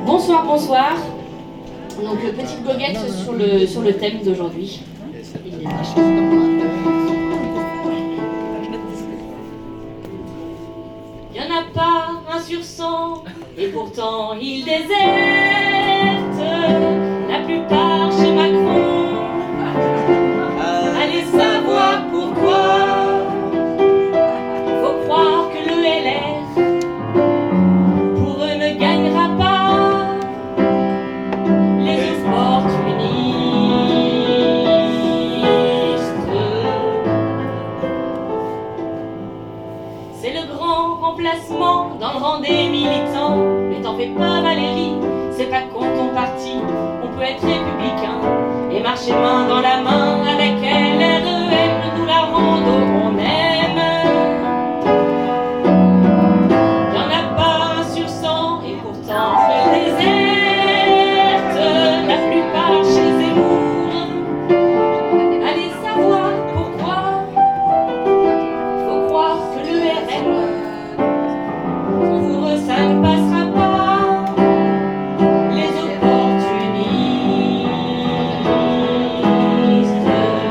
Bonsoir, bonsoir. Donc petite goguette sur le thème d'aujourd'hui. Il n'y en a pas un sur 100, et pourtant il déserte. La plupart chez Macron. Allez savoir pourquoi. Faut croire que le LR pour eux ne gagnera pas les opportunistes. C'est le grand remplacement dans le rang des militants. Mais t'en fais pas Valérie, c'est pas contre ton parti. On peut être républicain et marcher main dans la main avec LREM. Nous la rando, on aime. Y'en a pas un sur 100 et pourtant elle déserte. La plupart chez Zemmour. Allez savoir pourquoi. Faut croire que le RN pour eux ça ne passera pas. Les opportunistes.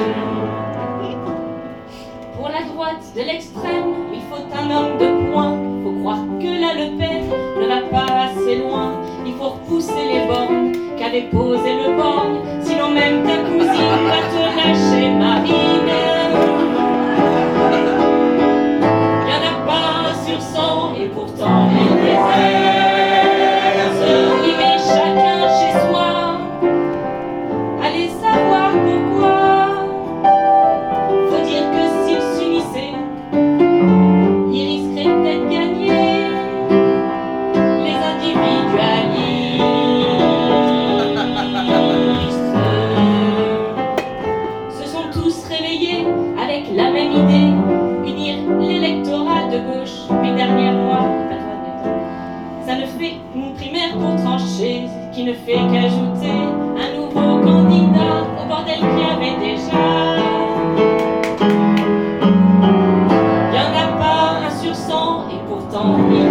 Pour la droite de l'extrême, il faut un homme de poing. Faut croire que la Le Pen ne va pas assez loin. Il faut repousser les bornes qu'avait posé le borgne. Sinon même ta cousine va te lâcher Marine. Il y en a pas un sur 100 et pourtant il déserte. Il met chacun chez soi. Allez savoir pourquoi. Faut dire que s'ils s'unissaient, ils risqueraient peut-être de gagner les individualistes. Se sont tous réveillés avec la même idée, unir l'électorat de gauche. Mais dernière mois, ça ne fait une primaire pour trancher, qui ne fait qu'ajouter un nouveau candidat au bordel qu'il y avait déjà. Il y en a pas un sur 100 et pourtant il